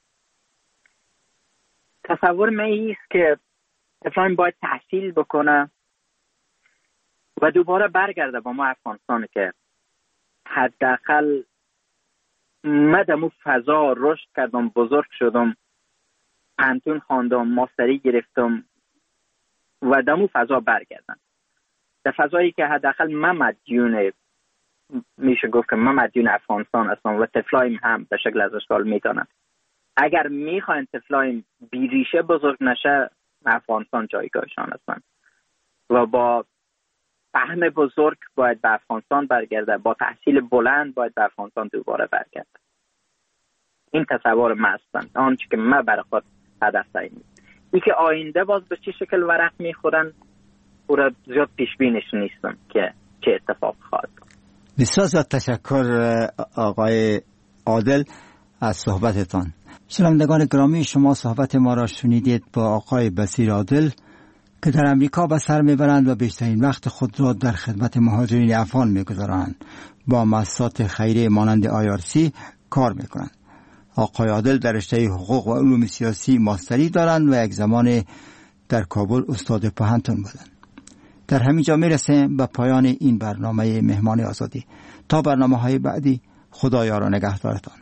تصور من ایست که طفلایم باید تحصیل بکنه و دوباره برگرده با ما افغانستان که حداقل من دمو فضا رشد کردم، بزرگ شدم، پانتون خواندم، ماستری گرفتم و دمو فضا برگردم. در فضایی که حداقل من مدیون، میشه گفت که من مدیون افغانستان هستم و طفلایم هم به شکل از اشکال میتونن. اگر میخواین طفلایم بیریشه بزرگ نشه، افغانستان جایگاهشان هستن و با فهم بزرگ باید به افغانستان برگرده، با تحصیل بلند باید به افغانستان دوباره برگرده. این تصور من هستن، آنچه که من برای خود هدف تعیین. این که آینده باز به چه شکل ورق میخورن او را زیاد پیش بینش نیستم که چه اتفاق خواهد. بسیار زیاد تشکر آقای عادل از صحبتتان. شنوندگان گرامی، شما صحبت ما را شنیدید با آقای بصیر عادل که در امریکا به سر میبرند و بیشترین وقت خود را در خدمت مهاجرین افغان میگذارند. با مؤسسات خیریه مانند IRC کار میکنند. آقای عادل در رشته حقوق و علوم سیاسی ماستری دارند و یک زمان در کابل استاد پوهنتون بودند. در همین جا میرسیم به پایان این برنامه مهمان آزادی. تا برنامه‌های بعدی، خدایا را نگهدارتان.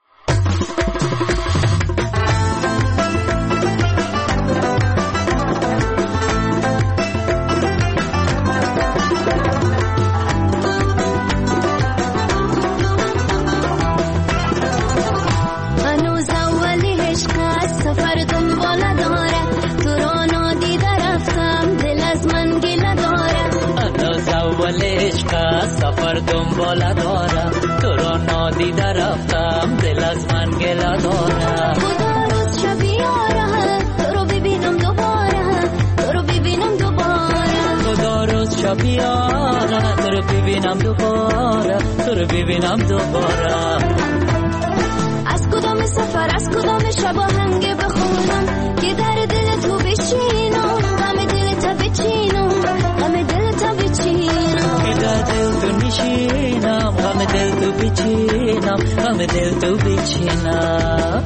سفر دنباله دارم، تو را نادیده رفتم، دل از من گله دارم. خدا روز شب بیاره، تو رو ببینم دوباره، تو رو ببینم دوباره. خدا روز شب بیاره، تو رو ببینم دوباره، تو رو ببینم دوباره. از کدام سفر، از کدام شب آهنگ بخونم که در دل تو بشینم، غم دل تو بچینم، غم دل تو بچینم، که در دل تو نشینم، غم دل تو بچینم، غم دل تو بچینم.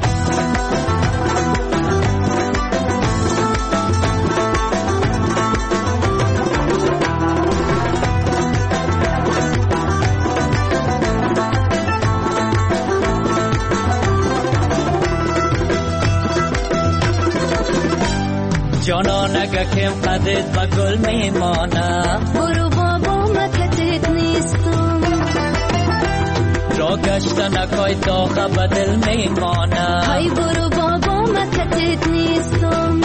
جانان اگه کم قدت و گل میمانه، برو بابا مکتت نیستم، را گشتن اکای داغه به دل میمانه. ای برو بابا مکتت نیستم،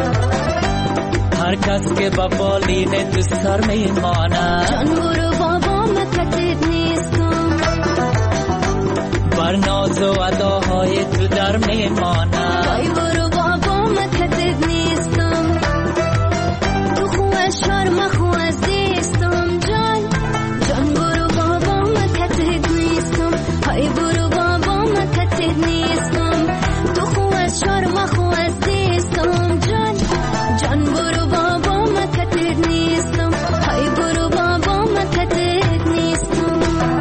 هر کس که با بالین تو سر میمانه. جان برو بابا مکتت نیستم، بر ناز و اداهای تو در میمانه. ای برو بابا مکتت نیستم، تو خو از شرم خو از دیستم، جان جان برو بابا مکتت نیستم، ای برو بابا مکتت نیستم، تو خو از شرم خو از دیستم، جان جان برو بابا مکتت نیستم، ای برو بابا مکتت نیستم.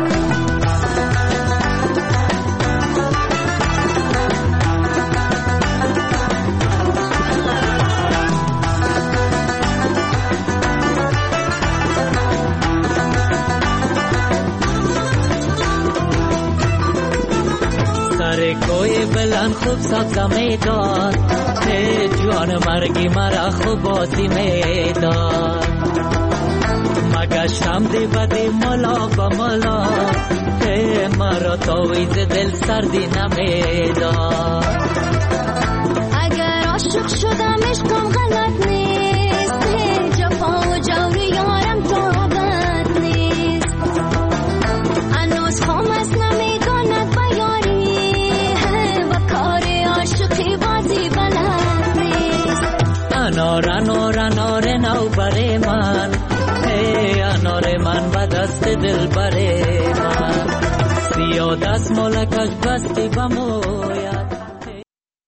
سر کوی بلند خوب سبزه میداد، جوان مرگی مرا خوب بازی میداد. مگشتم دی بدی ملا با ملا، مرا تاویز دل سردی نمیداد. اگر عاشق شدم عشقم غلط نیست، جفا و جور یارم طاقت نیست، هنوز خام است نمیداند بیاری و کار عاشقی بازی بلد نیست. انار انار انار نو بر من، یار من به دست دل بره من سیاه دست مالکش بستی بموید